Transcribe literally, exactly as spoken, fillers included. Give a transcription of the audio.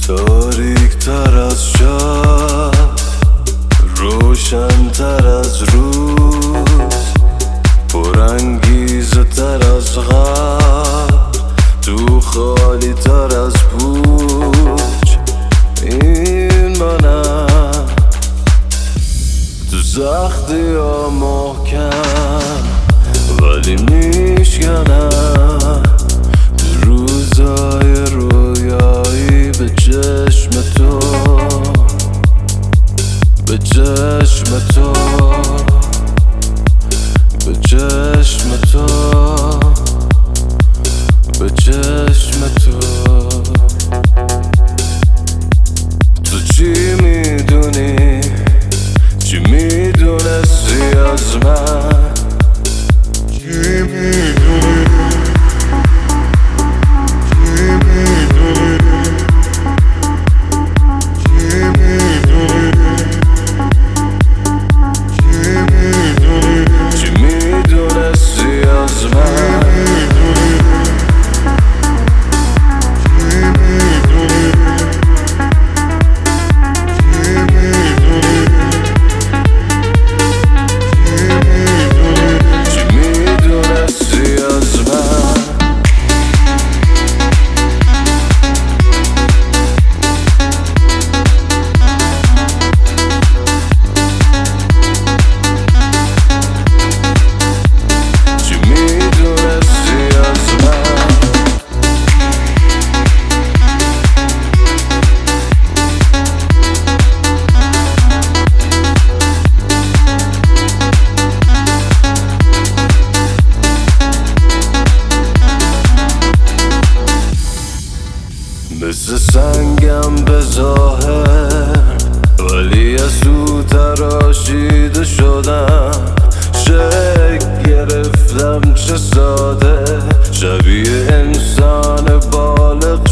تاریک تر از شب، روشن تر از روز، پرانگیزه تر از غم، تو خالی تر از پوچ. این منم تو سختی ها محکم، ولی میشکنم تو روزای رویایی به چشم تو، به چشم تو، به چشم تو، به چشم تو. تو چی میدونی، چی میدونستی از من، چی میدونی، چی میدونی، چی میدونی، چی میدونی، چی میدونستی از من، مثل سنگم به ظاهر، ولی از تو تراشیده شدم. شک گرفتم چه ساده، شبیه انسان بالغ